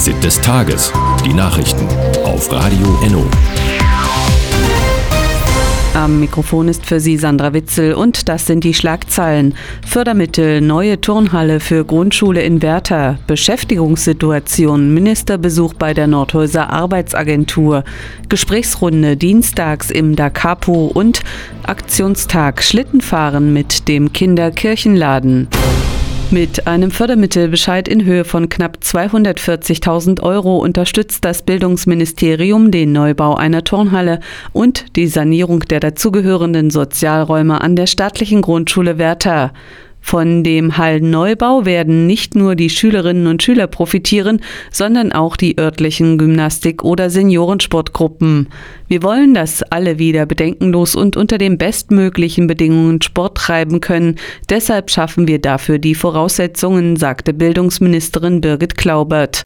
Fazit des Tages. Die Nachrichten auf Radio Enno. Am Mikrofon ist für Sie Sandra Witzel und das sind die Schlagzeilen. Fördermittel, neue Turnhalle für Grundschule in Werther, Beschäftigungssituation, Ministerbesuch bei der Nordhäuser Arbeitsagentur, Gesprächsrunde dienstags im Da Capo und Aktionstag Schlittenfahren mit dem Kinderkirchenladen. Mit einem Fördermittelbescheid in Höhe von knapp 240.000 € unterstützt das Bildungsministerium den Neubau einer Turnhalle und die Sanierung der dazugehörenden Sozialräume an der staatlichen Grundschule Werther. Von dem Hallenneubau werden nicht nur die Schülerinnen und Schüler profitieren, sondern auch die örtlichen Gymnastik- oder Seniorensportgruppen. Wir wollen, dass alle wieder bedenkenlos und unter den bestmöglichen Bedingungen Sport treiben können. Deshalb schaffen wir dafür die Voraussetzungen, sagte Bildungsministerin Birgit Klaubert.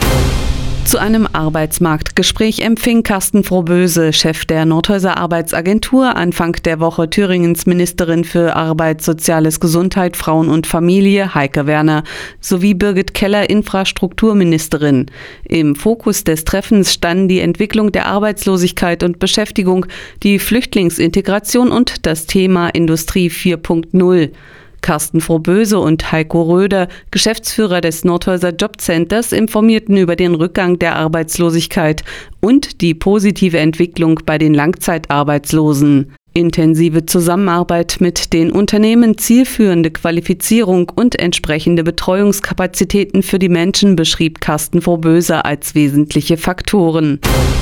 Zu einem Arbeitsmarktgespräch empfing Carsten Frohböse, Chef der Nordhäuser Arbeitsagentur, Anfang der Woche Thüringens Ministerin für Arbeit, Soziales, Gesundheit, Frauen und Familie, Heike Werner, sowie Birgit Keller, Infrastrukturministerin. Im Fokus des Treffens standen die Entwicklung der Arbeitslosigkeit und Beschäftigung, die Flüchtlingsintegration und das Thema Industrie 4.0. Carsten Frohböse und Heiko Röder, Geschäftsführer des Nordhäuser Jobcenters, informierten über den Rückgang der Arbeitslosigkeit und die positive Entwicklung bei den Langzeitarbeitslosen. Intensive Zusammenarbeit mit den Unternehmen, zielführende Qualifizierung und entsprechende Betreuungskapazitäten für die Menschen beschrieb Carsten Frohböse als wesentliche Faktoren.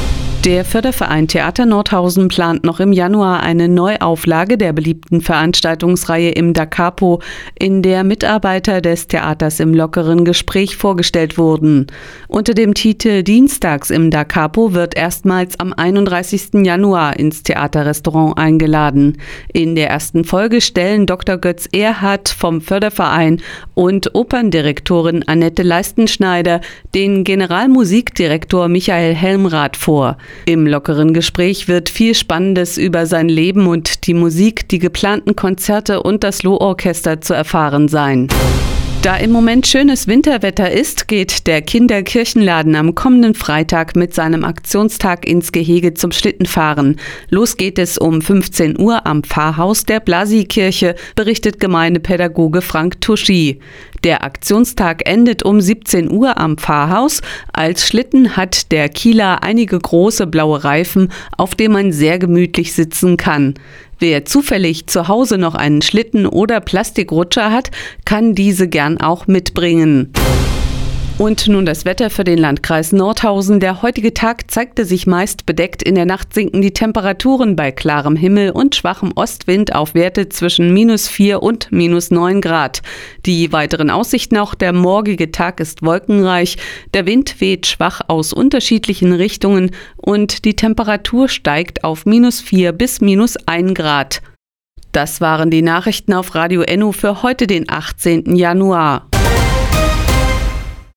Der Förderverein Theater Nordhausen plant noch im Januar eine Neuauflage der beliebten Veranstaltungsreihe im Da Capo, in der Mitarbeiter des Theaters im lockeren Gespräch vorgestellt wurden. Unter dem Titel Dienstags im Da Capo wird erstmals am 31. Januar ins Theaterrestaurant eingeladen. In der ersten Folge stellen Dr. Götz Erhardt vom Förderverein und Operndirektorin Annette Leistenschneider den Generalmusikdirektor Michael Helmrath vor. Im lockeren Gespräch wird viel Spannendes über sein Leben und die Musik, die geplanten Konzerte und das Lohorchester zu erfahren sein. Da im Moment schönes Winterwetter ist, geht der Kinderkirchenladen am kommenden Freitag mit seinem Aktionstag ins Gehege zum Schlittenfahren. Los geht es um 15 Uhr am Pfarrhaus der Blasi-Kirche, berichtet Gemeindepädagoge Frank Tuschi. Der Aktionstag endet um 17 Uhr am Pfarrhaus. Als Schlitten hat der Kieler einige große blaue Reifen, auf denen man sehr gemütlich sitzen kann. Wer zufällig zu Hause noch einen Schlitten oder Plastikrutscher hat, kann diese gern auch mitbringen. Und nun das Wetter für den Landkreis Nordhausen. Der heutige Tag zeigte sich meist bedeckt. In der Nacht sinken die Temperaturen bei klarem Himmel und schwachem Ostwind auf Werte zwischen -4 und -9 Grad. Die weiteren Aussichten: auch der morgige Tag ist wolkenreich. Der Wind weht schwach aus unterschiedlichen Richtungen und die Temperatur steigt auf -4 bis -1 Grad. Das waren die Nachrichten auf Radio Enno für heute, den 18. Januar.